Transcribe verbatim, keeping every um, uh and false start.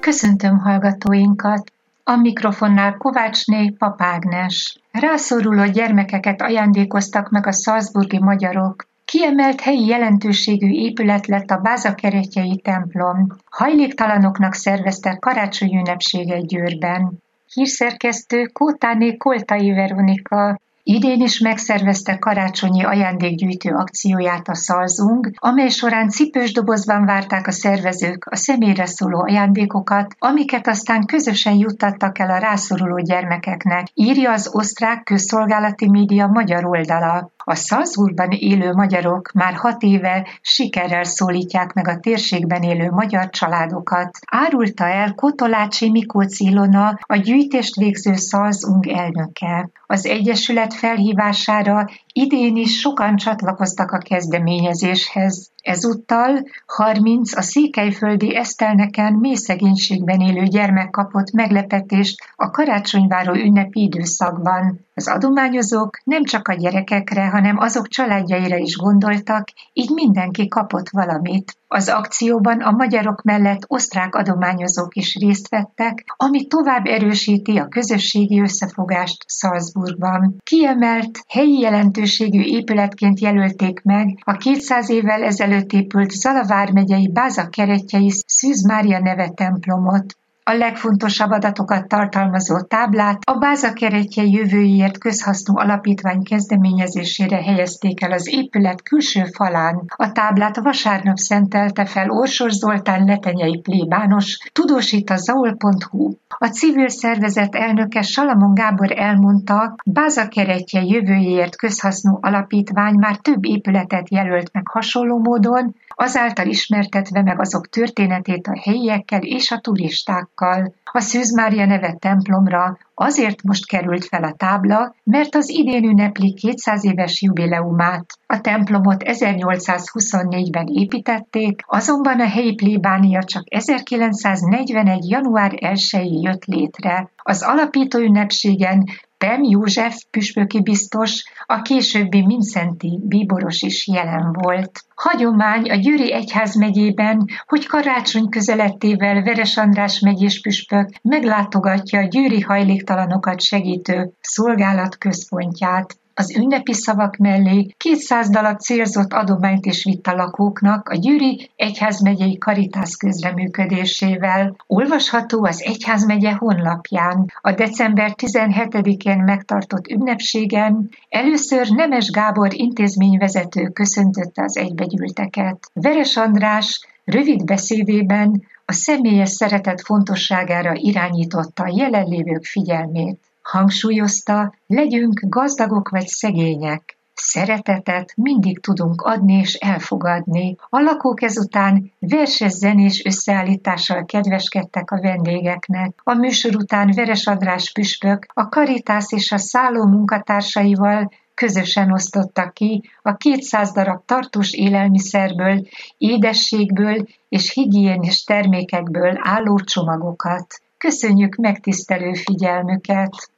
Köszöntöm hallgatóinkat! A mikrofonnál Kovácsné Pap Ágnes. Rászoruló gyermekeket ajándékoztak meg a salzburgi magyarok. Kiemelt helyi jelentőségű épület lett a Bázakeretjei templom. Hajléktalanoknak szerveztek karácsonyi ünnepséget Győrben. Hírszerkesztő Kótáné Koltai Veronika. Idén is megszervezte karácsonyi ajándékgyűjtő akcióját a Salzung, amely során cipős dobozban várták a szervezők a személyre szóló ajándékokat, amiket aztán közösen juttattak el a rászoruló gyermekeknek, írja az osztrák közszolgálati média magyar oldala. A Salzburgban élő magyarok már hat éve sikerrel szólítják meg a térségben élő magyar családokat. Árulta el Kotolácsi Mikócz Ilona, a gyűjtést végző Salzung elnöke. Az egyesület felhívására idén is sokan csatlakoztak a kezdeményezéshez. Ezúttal harminc a székelyföldi Esztelneken mély szegénységben élő gyermek kapott meglepetést a karácsonyváró ünnepi időszakban. Az adományozók nem csak a gyerekekre, hanem azok családjaira is gondoltak, így mindenki kapott valamit. Az akcióban a magyarok mellett osztrák adományozók is részt vettek, ami tovább erősíti a közösségi összefogást Salzburgban. Kiemelt, helyi jelentőségű épületként jelölték meg a kétszáz évvel ezelőtt épült Zala vármegyei Bázakeretjei Szűz Mária neve templomot. A legfontosabb adatokat tartalmazó táblát a Bázakeretjei Jövőjéért Közhasznú Alapítvány kezdeményezésére helyezték el az épület külső falán. A táblát vasárnap szentelte fel Orsos Zoltán letenyei plébános, tudósít a zaol pont hu. A civil szervezet elnöke Salamon Gábor elmondta, Bázakeretjei Jövőjéért Közhasznú Alapítvány már több épületet jelölt meg hasonló módon, azáltal ismertetve meg azok történetét a helyiekkel és a turistákkal. A Szűz Mária neve templomra azért most került fel a tábla, mert az idén ünnepli kétszáz éves jubileumát. A templomot ezernyolcszázhuszonnégyben építették, azonban a helyi plébánia csak ezerkilencszáznegyvenegy. január elsején jött létre. Az alapító ünnepségen Pem József püspöki biztos, a későbbi mindszenty bíboros is jelen volt. Hagyomány a Győri egyházmegyében, hogy karácsony közelettével Veres András megyés püspök meglátogatja a győri hajléktalanokat segítő szolgálat központját. Az ünnepi szavak mellé kétszáz darab célzott adományt is vitt a lakóknak a Győri Egyházmegyei Caritas közreműködésével. Olvasható az egyházmegye honlapján. A december tizenhetedikén megtartott ünnepségen először Nemes Gábor intézményvezető köszöntötte az egybegyűlteket. Veres András rövid beszédében a személyes szeretet fontosságára irányította a jelenlévők figyelmét. Hangsúlyozta, legyünk gazdagok vagy szegények. Szeretetet mindig tudunk adni és elfogadni. A lakók ezután verses zenés összeállítással kedveskedtek a vendégeknek. A műsor után Veres András püspök a Caritas és a szálló munkatársaival közösen osztotta ki a kétszáz darab tartós élelmiszerből, édességből és higiénis termékekből álló csomagokat. Köszönjük megtisztelő figyelmüket!